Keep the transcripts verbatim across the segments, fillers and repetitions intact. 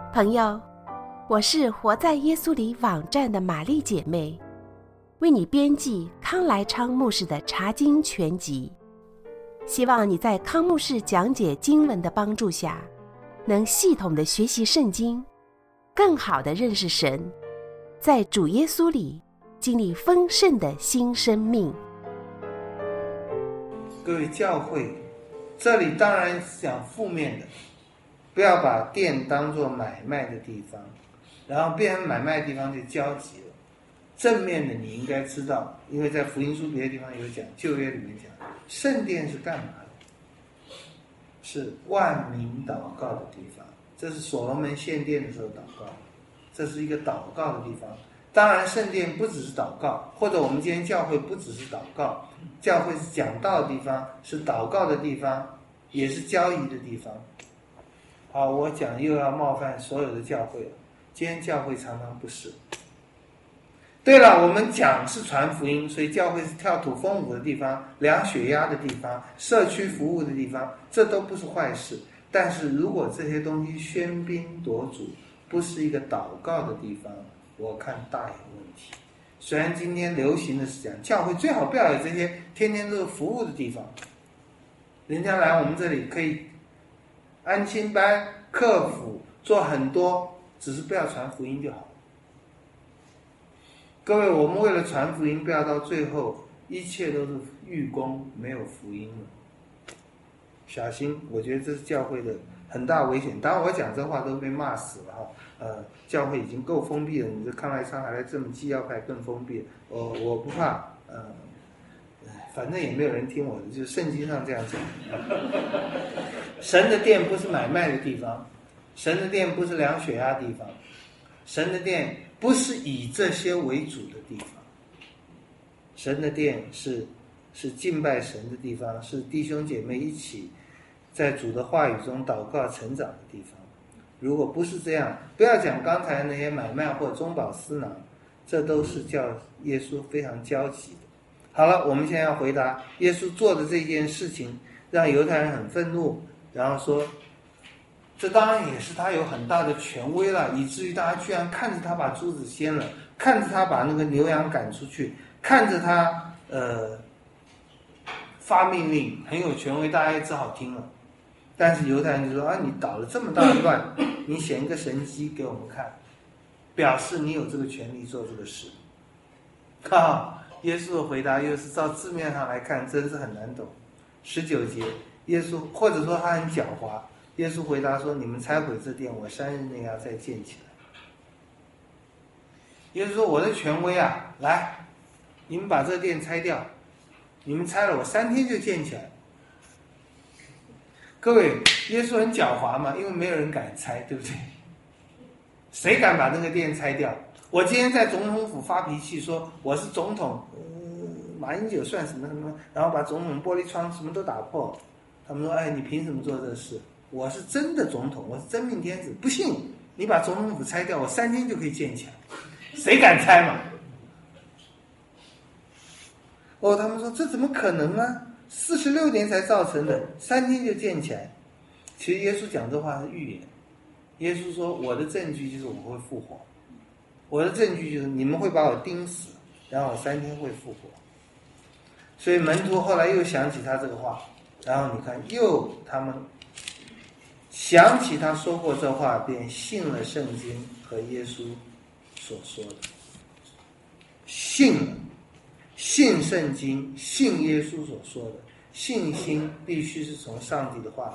朋友，我是活在耶稣里网站的玛丽姐妹，为你编辑康来昌牧师的查经全集，希望你在康牧师讲解经文的帮助下，能系统的学习圣经，更好的认识神，在主耶稣里经历丰盛的新生命。 各位教会，这里当然是讲负面的，不要把店当作买卖的地方，然后变成买卖的地方就交集了。正面的你应该知道，因为在福音书别的地方有讲，旧约里面讲，圣殿是干嘛的？是万民祷告的地方，这是所罗门献殿的时候祷告，这是一个祷告的地方。当然圣殿不只是祷告，或者我们今天教会不只是祷告，教会是讲道的地方，是祷告的地方，也是交易的地方。好，我讲又要冒犯所有的教会了，今天教会常常不是。对了，我们讲是传福音，所以教会是跳土风舞的地方，量血压的地方，社区服务的地方，这都不是坏事。但是如果这些东西喧宾夺主，不是一个祷告的地方，我看大有问题。虽然今天流行的是讲教会最好不要有这些天天都是服务的地方，人家来我们这里可以安亲班、客服做很多，只是不要传福音就好。各位，我们为了传福音，不要到最后一切都是寓功，没有福音了。小心，我觉得这是教会的很大危险。当然我讲这话都被骂死了哈。呃，教会已经够封闭了，你这康来昌还来这么纪要派更封闭了。我我不怕，呃，反正也没有人听我的，就是圣经上这样讲。神的殿不是买卖的地方，神的殿不是量血压的地方，神的殿不是以这些为主的地方，神的殿是是敬拜神的地方，是弟兄姐妹一起在主的话语中祷告成长的地方。如果不是这样，不要讲刚才那些买卖或中饱私囊，这都是叫耶稣非常焦急的。好了，我们现在要回答耶稣做的这件事情让犹太人很愤怒，然后说这当然也是他有很大的权威了，以至于大家居然看着他把珠子掀了，看着他把那个牛羊赶出去，看着他呃发命令，很有权威，大家也只好听了。但是犹太人就说啊，你捣了这么大的乱，你显一个神迹给我们看，表示你有这个权利做这个事。哈，耶稣的回答又是照字面上来看，真是很难懂。十九节，耶稣或者说他很狡猾，耶稣回答说：“你们拆毁这殿，我三日内要再建起来。”耶稣说：“我的权威啊，来，你们把这个殿拆掉，你们拆了，我三天就建起来。”各位，耶稣很狡猾嘛，因为没有人敢拆，对不对？谁敢把那个殿拆掉？我今天在总统府发脾气说我是总统，呃，马英九算什么什么，然后把总统玻璃窗什么都打破。他们说：“哎，你凭什么做这事？我是真的总统，我是真命天子，不信你把总统府拆掉，我三天就可以建起来。”谁敢拆嘛？哦，他们说这怎么可能啊？四十六年才造成的，三天就建起来。其实耶稣讲这话是预言。耶稣说：“我的证据就是我会复活，我的证据就是你们会把我钉死，然后我三天会复活。”所以门徒后来又想起他这个话，然后你看，又他们想起他说过这话，便信了圣经和耶稣所说的，信了。信圣经，信耶稣所说的，信心必须是从上帝的话来。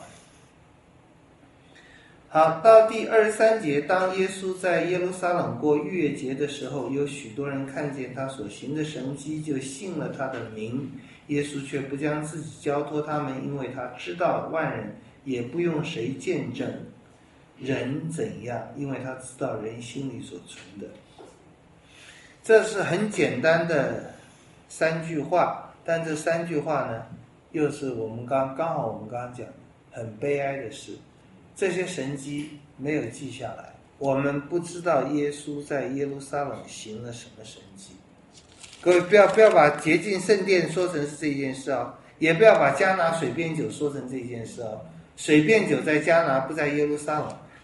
好，到第二十三节，当耶稣在耶路撒冷过逾越节的时候，有许多人看见他所行的神迹，就信了他的名。耶稣却不将自己交托他们，因为他知道万人，也不用谁见证人怎样，因为他知道人心里所存的。这是很简单的三句话，但这三句话呢，又是我们刚刚好我们刚刚讲很悲哀的事。这些神迹没有记下来，我们不知道耶稣在耶路撒冷行了什么神迹。各位不要不要把洁净圣殿说成是这件事哦，也不要把迦拿水变酒说成这件事哦。水变酒在迦拿，不在耶路撒冷。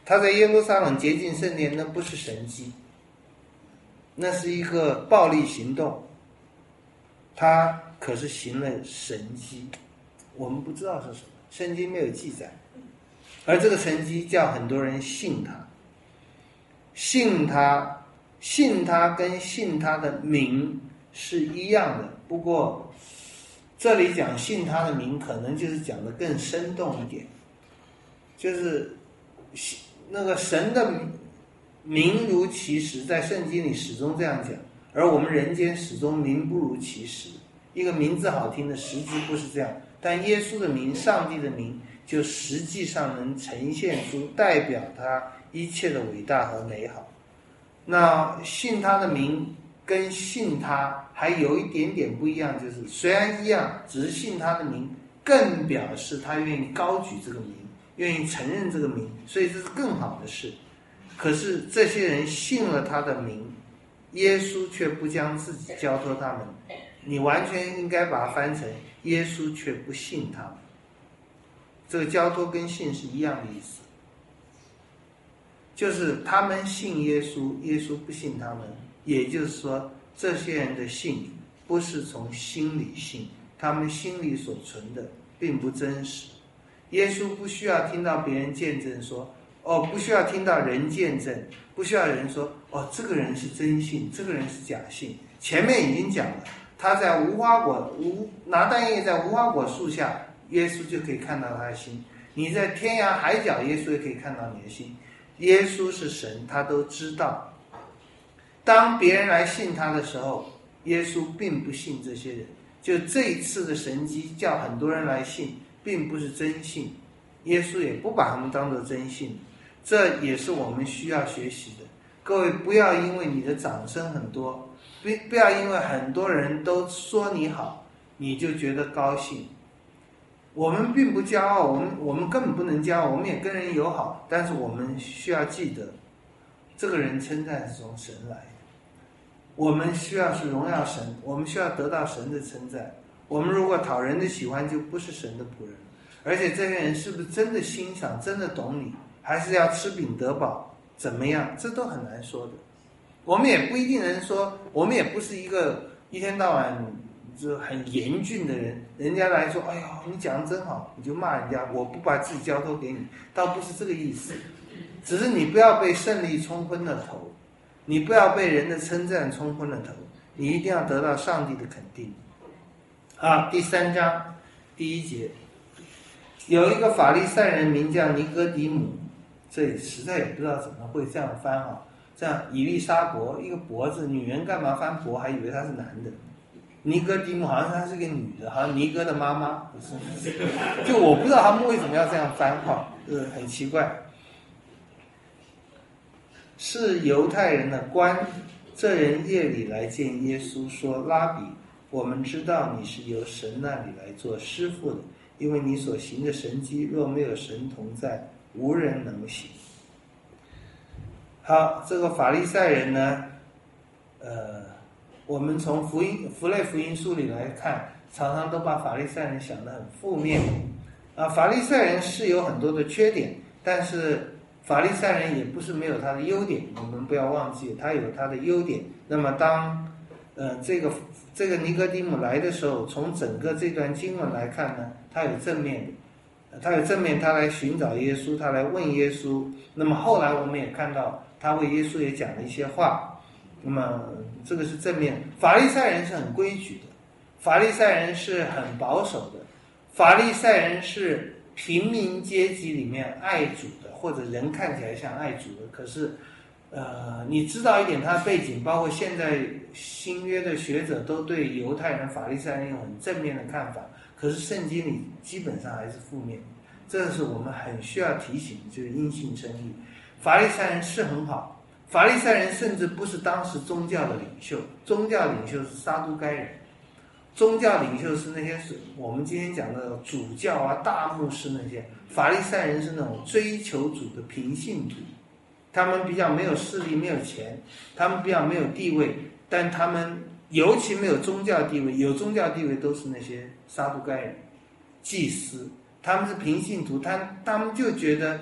他在耶路撒冷洁净圣殿，那不是神迹，那是一个暴力行动，他可是行了神迹，我们不知道是什么，圣经没有记载，而这个神迹叫很多人信他，信他，信他跟信他的名是一样的，不过这里讲信他的名，可能就是讲得更生动一点，就是那个神的名如其实，在圣经里始终这样讲，而我们人间始终名不如其实。一个名字好听的实质不是这样，但耶稣的名，上帝的名，就实际上能呈现出代表他一切的伟大和美好。那信他的名跟信他还有一点点不一样，就是虽然一样，只是信他的名更表示他愿意高举这个名，愿意承认这个名，所以这是更好的事。可是这些人信了他的名，耶稣却不将自己交托他们，你完全应该把它翻成耶稣却不信他们。这个交托跟信是一样的意思，就是他们信耶稣，耶稣不信他们，也就是说这些人的信不是从心里信，他们心里所存的并不真实。耶稣不需要听到别人见证说，哦，不需要听到人见证，不需要人说，哦，这个人是真信，这个人是假信。前面已经讲了，他在无花果无拿但业在无花果树下，耶稣就可以看到他的心。你在天涯海角，耶稣也可以看到你的心。耶稣是神，他都知道。当别人来信他的时候，耶稣并不信这些人。就这一次的神迹叫很多人来信，并不是真信，耶稣也不把他们当作真信。这也是我们需要学习的。各位不要因为你的掌声很多，不不要因为很多人都说你好，你就觉得高兴。我们并不骄傲，我们我们根本不能骄傲，我们也跟人友好，但是我们需要记得，这个人称赞是从神来的。我们需要是荣耀神，我们需要得到神的称赞。我们如果讨人的喜欢，就不是神的仆人。而且这些人是不是真的欣赏，真的懂你，还是要吃饼得饱，怎么样，这都很难说的。我们也不一定能说，我们也不是一个一天到晚就很严峻的人，人家来说，哎呦，你讲得真好，你就骂人家，我不把自己交托给你，倒不是这个意思，只是你不要被胜利冲昏了头，你不要被人的称赞冲昏了头，你一定要得到上帝的肯定。好，第三章第一节，有一个法利赛人名叫尼哥底母，这里实在也不知道怎么会这样翻啊，这样以利沙伯一个伯字，女人干嘛翻伯，还以为他是男的。尼哥底母好像她是个女的，好像尼哥的妈妈，不是？就我不知道他们为什么要这样翻话，呃，很奇怪。是犹太人的官，这人夜里来见耶稣，说：“拉比，我们知道你是由神那里来做师傅的，因为你所行的神迹，若没有神同在，无人能行。”好，这个法利赛人呢，呃，我们从福音福类福音书里来看，常常都把法利赛人想得很负面啊。法利赛人是有很多的缺点，但是法利赛人也不是没有他的优点，我们不要忘记他有他的优点。那么当呃这个这个尼哥底母来的时候，从整个这段经文来看呢，他有正面的，他有正面，他来寻找耶稣，他来问耶稣。那么后来我们也看到他为耶稣也讲了一些话，那么这个是正面。法利赛人是很规矩的，法利赛人是很保守的，法利赛人是平民阶级里面爱主的，或者人看起来像爱主的，可是呃，你知道一点他的背景，包括现在新约的学者都对犹太人法利赛人有很正面的看法，可是圣经里基本上还是负面的，这是我们很需要提醒的，就是因信称义。法利赛人是很好，法利赛人甚至不是当时宗教的领袖，宗教领袖是撒都该人，宗教领袖是那些是我们今天讲的主教啊、大牧师那些，法利赛人是那种追求主的平信徒，他们比较没有势力、没有钱，他们比较没有地位，但他们尤其没有宗教地位，有宗教地位都是那些撒都该人、祭司，他们是平信徒，他他们就觉得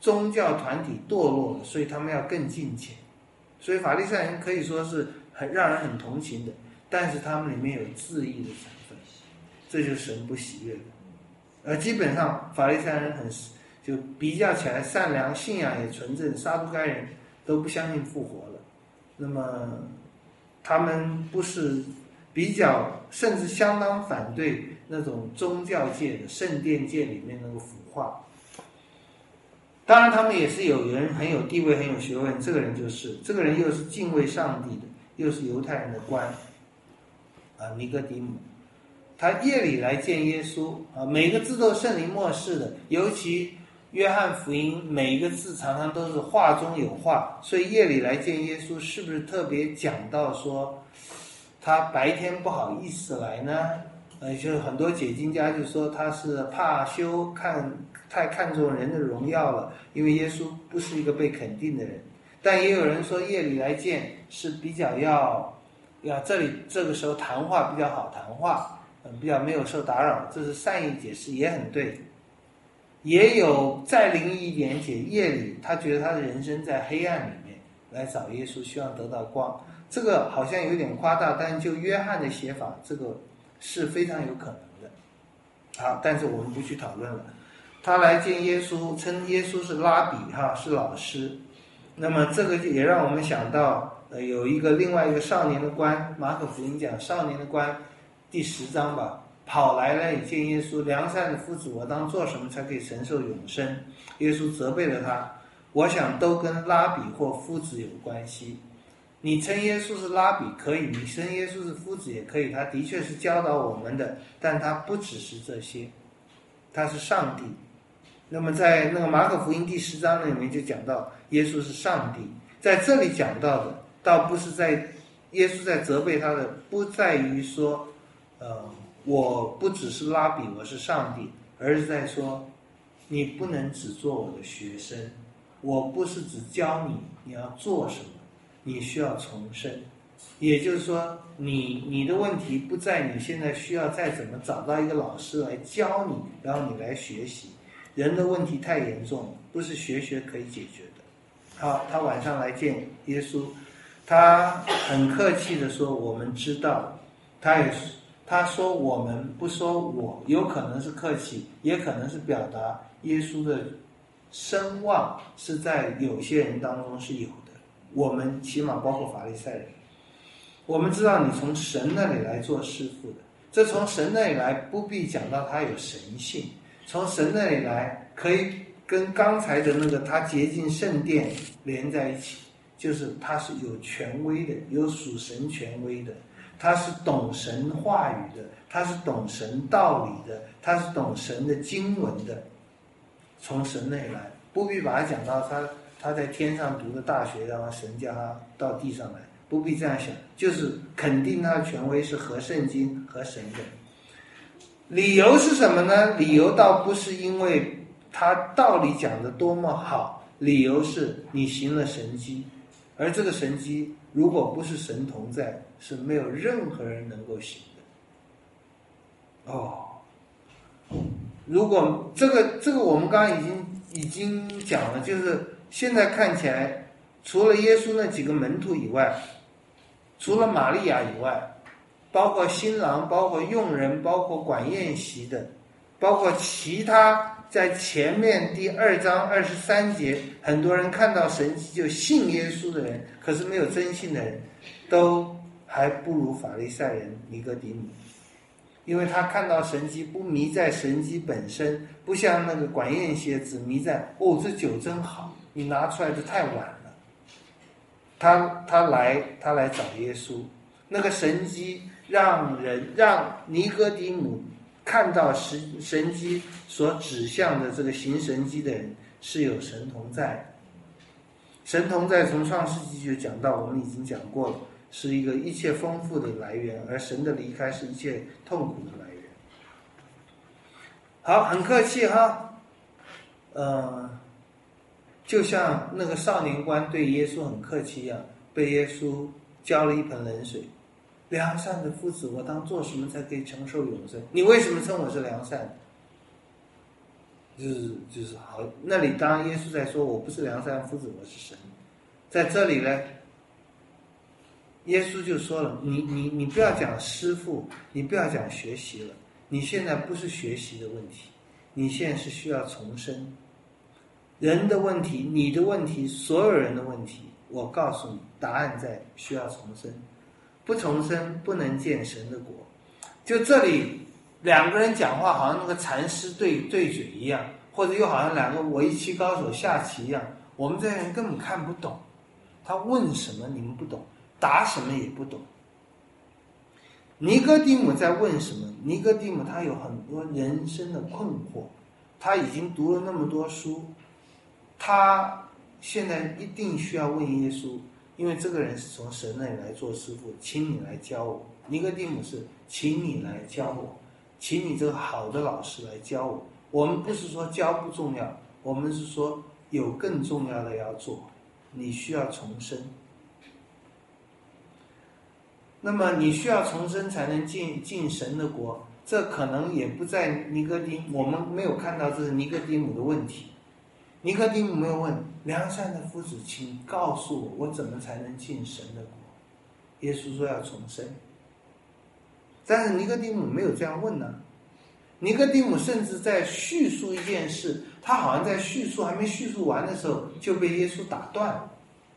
宗教团体堕落了，所以他们要更敬虔。所以法利赛人可以说是很让人很同情的，但是他们里面有自义的成分，这就是神不喜悦的。而基本上法利赛人很就比较起来善良，信仰也纯正，撒都该人都不相信复活了。那么他们不是比较，甚至相当反对那种宗教界的圣殿界里面那个腐化。当然他们也是有人很有地位很有学问，这个人就是这个人又是敬畏上帝的，又是犹太人的官啊，尼哥底母。他夜里来见耶稣啊，每个字都圣灵默示的，尤其约翰福音每一个字常常都是话中有话，所以夜里来见耶稣是不是特别讲到说他白天不好意思来呢？呃，就是很多解经家就说他是怕羞，看太看重人的荣耀了，因为耶稣不是一个被肯定的人。但也有人说夜里来见是比较要要这里这个时候谈话比较好谈话，嗯，比较没有受打扰，这是善意解释，也很对。也有再灵异一点解，夜里他觉得他的人生在黑暗里面来找耶稣，希望得到光。这个好像有点夸大，但就约翰的写法，这个是非常有可能的。好，但是我们不去讨论了。他来见耶稣，称耶稣是拉比哈，是老师。那么这个也让我们想到，呃，有一个另外一个少年的官，马可福音讲少年的官第十章吧，跑来了也见耶稣，良善的夫子，我当做什么才可以承受永生？耶稣责备了他，我想都跟拉比或夫子有关系。你称耶稣是拉比可以，你称耶稣是夫子也可以，他的确是教导我们的，但他不只是这些，他是上帝。那么在那个马可福音第十章里面就讲到耶稣是上帝，在这里讲到的倒不是在耶稣在责备他的，不在于说呃，我不只是拉比，我是上帝，而是在说你不能只做我的学生，我不是只教你你要做什么，你需要重生。也就是说你你的问题不在你现在需要再怎么找到一个老师来教你，然后你来学习。人的问题太严重了，不是学学可以解决的。好，他晚上来见耶稣，他很客气的说我们知道，他也他说我们，不说我，有可能是客气，也可能是表达耶稣的声望是在有些人当中是有的，我们起码包括法利赛人，我们知道你从神那里来做师傅的，这从神那里来不必讲到他有神性，从神那里来可以跟刚才的那个他洁净圣殿连在一起，就是他是有权威的，有属神权威的，他是懂神话语的，他是懂神道理的，他是懂神的经文的，从神那里来，不必把它讲到他他在天上读的大学，然后神叫他到地上来，不必这样想，就是肯定他的权威是合圣经和神的。理由是什么呢？理由倒不是因为他道理讲得多么好，理由是你行了神迹，而这个神迹如果不是神同在，是没有任何人能够行的。哦，如果这个这个我们刚刚已经已经讲了，就是现在看起来，除了耶稣那几个门徒以外，除了玛利亚以外，包括新郎，包括佣人，包括管宴席的，包括其他在前面第二章二十三节，很多人看到神迹就信耶稣的人，可是没有真信的人，都还不如法利赛人尼哥底母，因为他看到神迹不迷在神迹本身，不像那个管宴席只迷在哦这酒真好，你拿出来的太晚了。他他来他来找耶稣，那个神迹让人让尼哥底母看到神神迹所指向的这个行神迹的人是有神同在。神同在从创世纪就讲到，我们已经讲过了，是一个一切丰富的来源，而神的离开是一切痛苦的来源。好，很客气哈，呃，就像那个少年官对耶稣很客气一样，被耶稣浇了一盆冷水。良善的夫子，我当做什么才可以承受永生？你为什么称我是良善？ 就是就是好，那里当然耶稣在说我不是良善夫子，我是神。在这里呢，耶稣就说了，你你你不要讲师父，你不要讲学习了，你现在不是学习的问题，你现在是需要重生。人的问题，你的问题，所有人的问题，我告诉你，答案在需要重生。不重生不能见神的国。就这里两个人讲话好像那个禅师对对决一样，或者又好像两个围棋高手下棋一样，我们这些人根本看不懂。他问什么你们不懂，答什么也不懂。尼哥底母在问什么？尼哥底母他有很多人生的困惑，他已经读了那么多书，他现在一定需要问耶稣，因为这个人是从神那里来做师傅，请你来教我。尼哥底母是请你来教我，请你这个好的老师来教我。我们不是说教不重要，我们是说有更重要的要做，你需要重生。那么你需要重生才能进进神的国，这可能也不在尼哥底母，我们没有看到这是尼哥底母的问题。尼哥底母没有问良善的夫子，请告诉我，我怎么才能进神的国？耶稣说要重生，但是尼哥底母没有这样问呢。尼哥底母甚至在叙述一件事，他好像在叙述还没叙述完的时候就被耶稣打断了。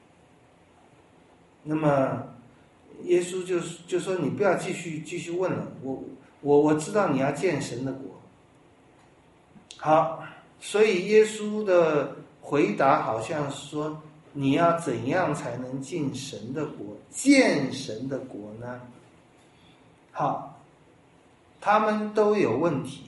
那么耶稣就就说你不要继续继续问了，我我我知道你要见神的国。好，所以耶稣的回答好像是说，你要怎样才能进神的国，见神的国呢？好，他们都有问题。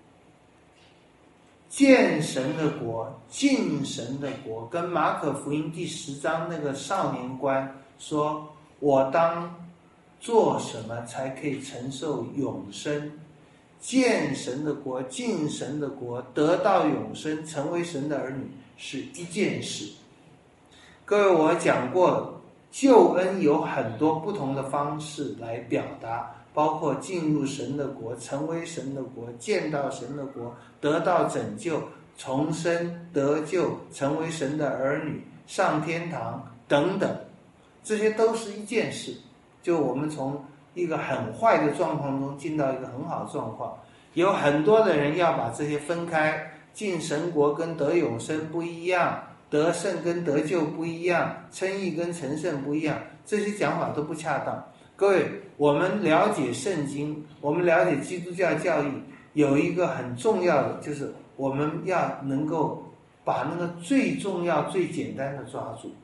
见神的国，进神的国，跟马可福音第十章那个少年官说，我当做什么才可以承受永生？见神的国，进神的国，得到永生，成为神的儿女是一件事。各位，我讲过，救恩有很多不同的方式来表达，包括进入神的国，成为神的国，见到神的国，得到拯救，重生得救，成为神的儿女，上天堂等等，这些都是一件事。就我们从一个很坏的状况中进到一个很好的状况，有很多的人要把这些分开，进神国跟得永生不一样，得胜跟得救不一样，称义跟成圣不一样，这些讲法都不恰当。各位，我们了解圣经，我们了解基督教教义，有一个很重要的，就是我们要能够把那个最重要最简单的抓住。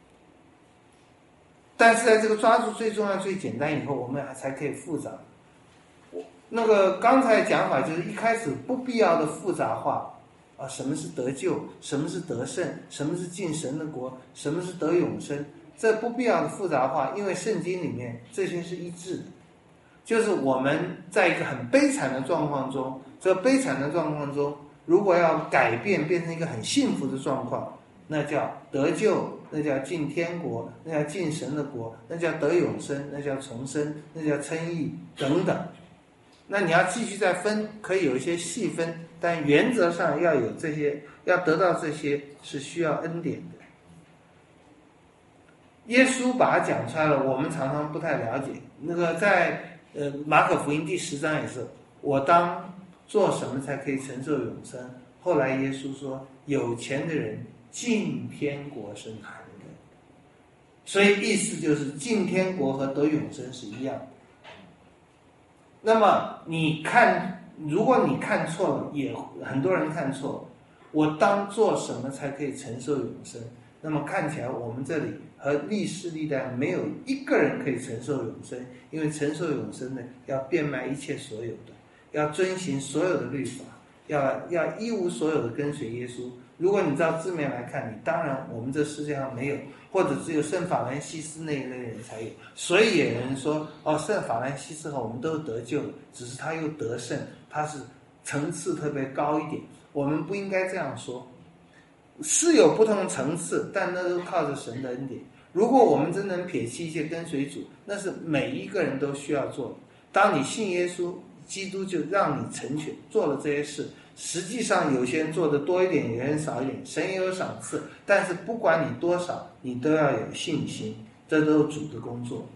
但是在这个抓住最重要最简单以后，我们才可以复杂。那个刚才讲法就是一开始不必要的复杂化啊，什么是得救，什么是得胜，什么是进神的国，什么是得永生，这不必要的复杂化，因为圣经里面这些是一致的。就是我们在一个很悲惨的状况中，这个悲惨的状况中，如果要改变变成一个很幸福的状况，那叫得救，那叫进天国，那叫进神的国，那叫得永生，那叫重生，那叫称义等等。那你要继续再分，可以有一些细分，但原则上要有这些，要得到这些是需要恩典的。耶稣把它讲出来了，我们常常不太了解。那个在呃马可福音第十章也是，我当做什么才可以承受永生？后来耶稣说，有钱的人进天国生寒的。所以意思就是进天国和得永生是一样的。那么你看，如果你看错了，也很多人看错了，我当做什么才可以承受永生？那么看起来我们这里和历世历代没有一个人可以承受永生，因为承受永生呢，要变卖一切所有的，要遵行所有的律法，要要一无所有的跟随耶稣。如果你照字面来看，你当然我们这世界上没有，或者只有圣法兰西斯那一类人才有。所以也有人说，哦，圣法兰西斯和我们都得救了，只是他又得胜，他是层次特别高一点。我们不应该这样说，是有不同层次，但那都靠着神的恩典。如果我们真能撇弃一切跟随主，那是每一个人都需要做的。当你信耶稣，基督就让你成全，做了这些事， 实际上有些人做的多一点，有些人少一点，神也有赏赐，但是不管你多少，你都要有信心，这都是主的工作。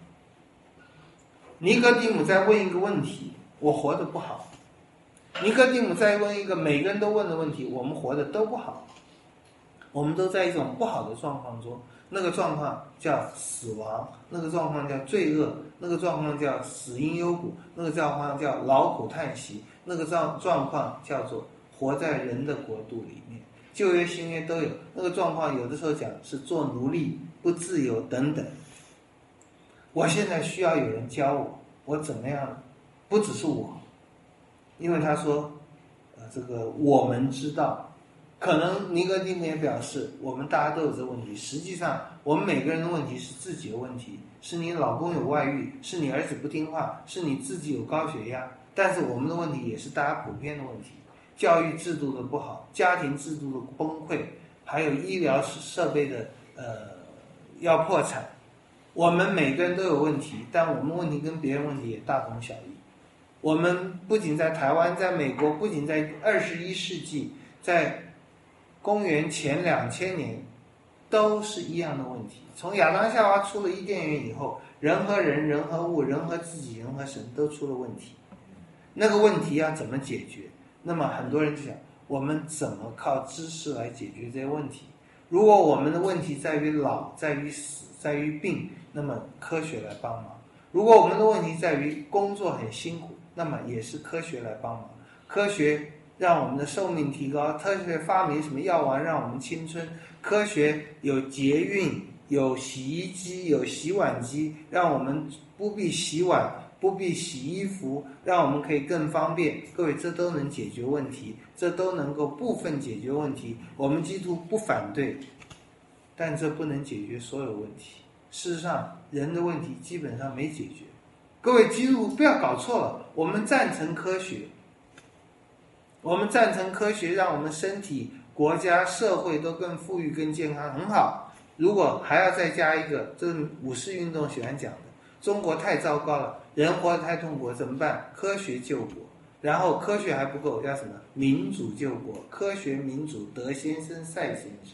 尼哥底母在问一个问题，我活得不好。尼哥底母在问一个每个人都问的问题，我们活得都不好，我们都在一种不好的状况中，那个状况叫死亡，那个状况叫罪恶，那个状况叫死因幽谷，那个状况叫劳苦叹息，那个状状况叫做活在人的国度里面。旧约新约都有那个状况，有的时候讲是做奴隶、不自由等等。我现在需要有人教我，我怎么样？不只是我，因为他说，呃，这个我们知道，可能尼哥底母也表示，我们大家都有这个问题。实际上，我们每个人的问题是自己的问题，是你老公有外遇，是你儿子不听话，是你自己有高血压。但是我们的问题也是大家普遍的问题，教育制度的不好，家庭制度的崩溃，还有医疗设备的呃要破产。我们每个人都有问题，但我们问题跟别人问题也大同小异。我们不仅在台湾，在美国，不仅在二十一世纪，在公元前两千年，都是一样的问题。从亚当夏娃出了伊甸园以后，人和人、人和物、人和自己、人和神都出了问题。那个问题要怎么解决？那么很多人就想，我们怎么靠知识来解决这些问题？如果我们的问题在于老，在于死，在于病，那么科学来帮忙。如果我们的问题在于工作很辛苦，那么也是科学来帮忙。科学让我们的寿命提高，科学发明什么药丸让我们青春，科学有捷运，有洗衣机，有洗碗机，让我们不必洗碗，不必洗衣服，让我们可以更方便。各位，这都能解决问题，这都能够部分解决问题。我们基督不反对，但这不能解决所有问题。事实上，人的问题基本上没解决。各位基督徒不要搞错了，我们赞成科学，我们赞成科学，让我们身体、国家、社会都更富裕、更健康，很好。如果还要再加一个，这是五四运动喜欢讲的，中国太糟糕了，人活得太痛苦，怎么办？科学救国。然后科学还不够，叫什么？民主救国。科学民主，德先生、赛先生。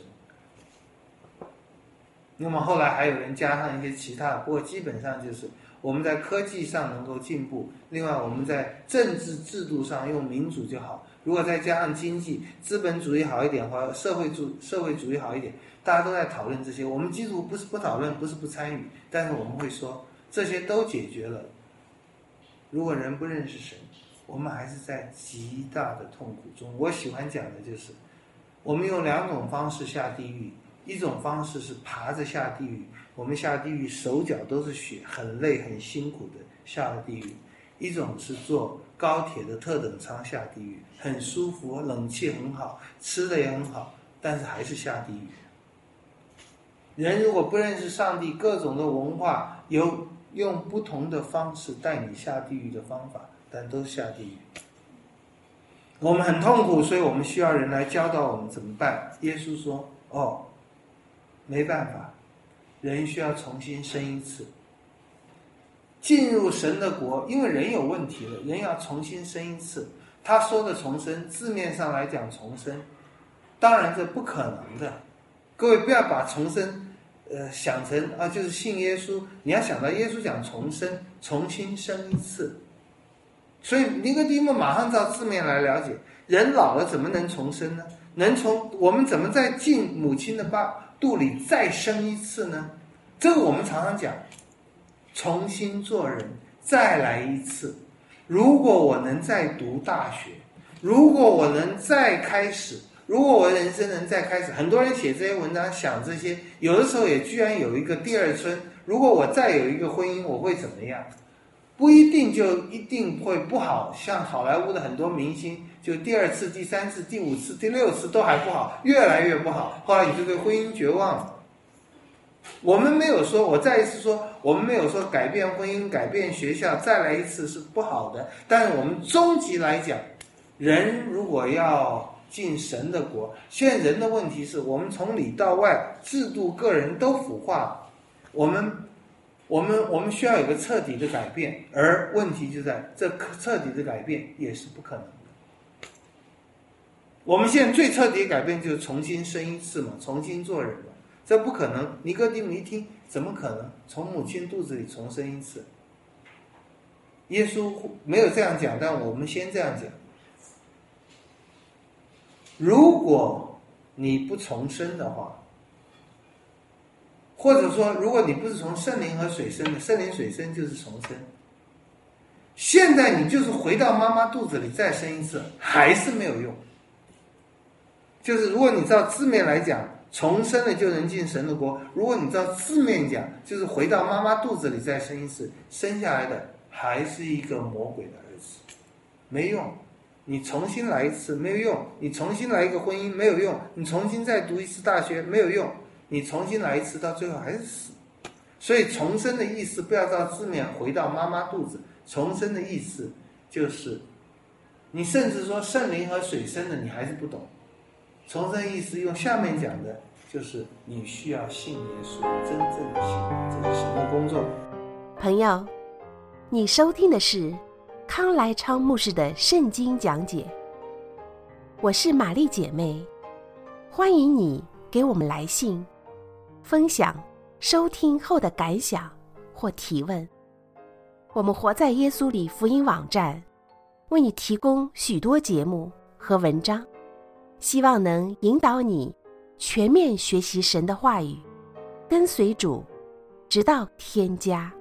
那么后来还有人加上一些其他的，不过基本上就是我们在科技上能够进步，另外我们在政治制度上用民主就好。如果再加上经济，资本主义好一点，或社会主社会主义好一点，大家都在讨论这些。我们基督徒不是不讨论，不是不参与，但是我们会说这些都解决了。如果人不认识神，我们还是在极大的痛苦中。我喜欢讲的就是，我们用两种方式下地狱。一种方式是爬着下地狱，我们下地狱手脚都是血，很累很辛苦的下了地狱。一种是坐高铁的特等舱下地狱，很舒服，冷气很好，吃的也很好，但是还是下地狱。人如果不认识上帝，各种的文化有用不同的方式带你下地狱的方法，但都是下地狱。我们很痛苦，所以我们需要人来教导我们怎么办。耶稣说，哦，没办法，人需要重新生一次，进入神的国。因为人有问题了，人要重新生一次。他说的重生，字面上来讲重生，当然这不可能的。各位不要把重生呃想成啊就是信耶稣，你要想到耶稣讲重生，重新生一次。所以尼哥底母马上照字面来了解，人老了怎么能重生呢？能从我们怎么在进母亲的巴肚里再生一次呢？这个我们常常讲，重新做人，再来一次。如果我能再读大学，如果我能再开始，如果我人生能再开始，很多人写这些文章想这些，有的时候也居然有一个第二春。如果我再有一个婚姻，我会怎么样？不一定就一定会不好，像好莱坞的很多明星，就第二次、第三次、第五次、第六次都还不好，越来越不好，后来你就对婚姻绝望了。我们没有说，我再一次说，我们没有说改变婚姻、改变学校，再来一次是不好的。但是我们终极来讲，人如果要进神的国，现在人的问题是我们从里到外，制度、个人都腐化，我们。我们我们需要有个彻底的改变，而问题就在这彻底的改变也是不可能的。 我们现在最彻底的改变就是重新生一次嘛，重新做人嘛，这不可能。尼哥底母一听，怎么可能从母亲肚子里重生一次？耶稣没有这样讲，但我们先这样讲。如果你不重生的话，或者说如果你不是从圣灵和水生的，圣灵水生就是重生，现在你就是回到妈妈肚子里再生一次，还是没有用。就是如果你照字面来讲，重生了就能进神的国，如果你照字面讲，就是回到妈妈肚子里再生一次，生下来的还是一个魔鬼的儿子，没用。你重新来一次没有用，你重新来一个婚姻没有用，你重新再读一次大学没有用，你重新来一次到最后还是死。所以重生的意思不要照字面回到妈妈肚子，重生的意思就是你甚至说圣灵和水生的你还是不懂，重生意思用下面讲的就是你需要信耶稣，真正的信，这是神的工作。 朋友，你收听的是康来昌牧师的圣经讲解，我是玛丽姐妹，欢迎你给我们来信分享收听后的感想或提问。我们活在耶稣里福音网站为你提供许多节目和文章，希望能引导你全面学习神的话语，跟随主直到天家。